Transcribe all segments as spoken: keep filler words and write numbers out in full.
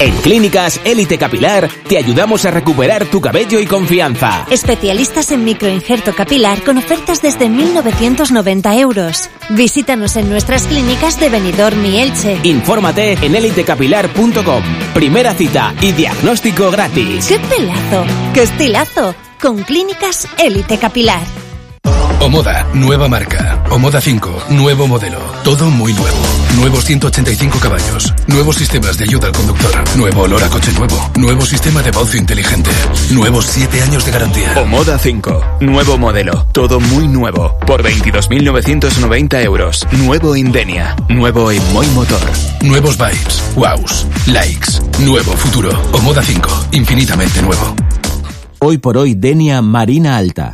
En Clínicas Élite Capilar te ayudamos a recuperar tu cabello y confianza. Especialistas en microinjerto capilar con ofertas desde mil novecientos noventa euros. Visítanos en nuestras clínicas de Benidorm y Elche. Infórmate en élite capilar punto com. Primera cita y diagnóstico gratis. ¡Qué pelazo! ¡Qué estilazo! Con Clínicas Élite Capilar. Omoda, nueva marca. Omoda cinco, nuevo modelo. Todo muy nuevo. Nuevos ciento ochenta y cinco caballos. Nuevos sistemas de ayuda al conductor. Nuevo olor a coche nuevo. Nuevo sistema de voz inteligente. Nuevos siete años de garantía. Omoda cinco, nuevo modelo. Todo muy nuevo. Por veintidós mil novecientos noventa euros. Nuevo Indenia. Nuevo en Moi Motor. Nuevos vibes. Wows. Likes. Nuevo futuro. Omoda cinco. Infinitamente nuevo. Hoy por hoy, Denia Marina Alta.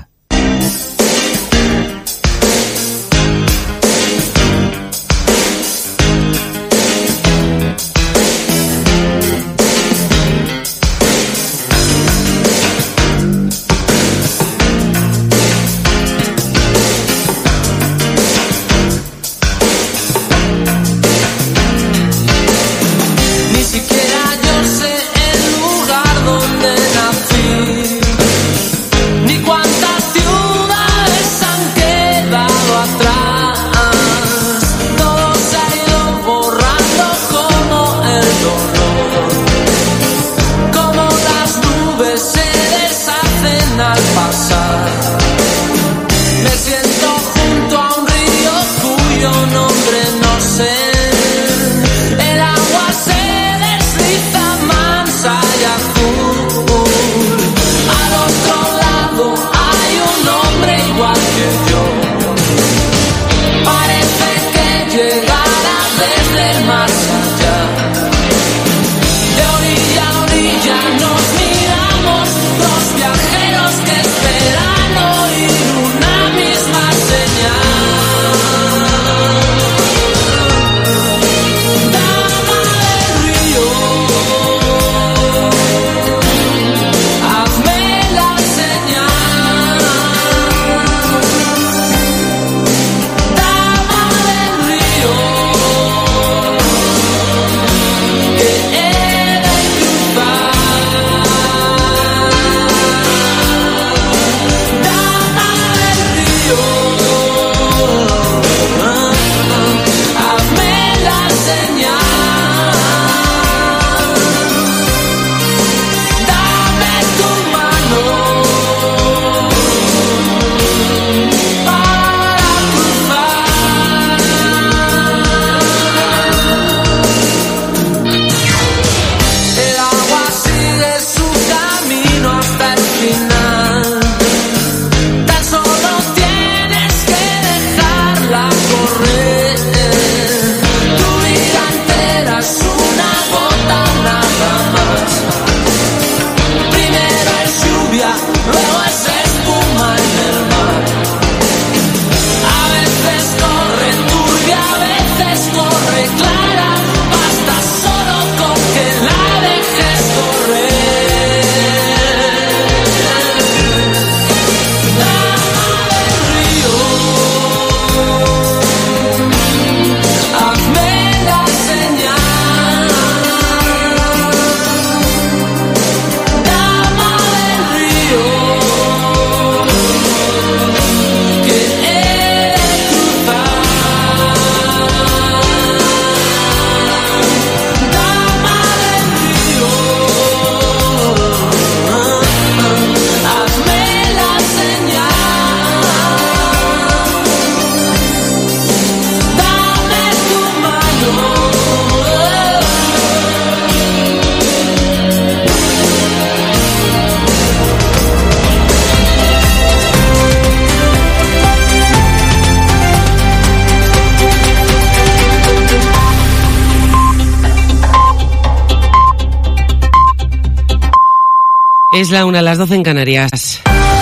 Es la una, las doce en Canarias.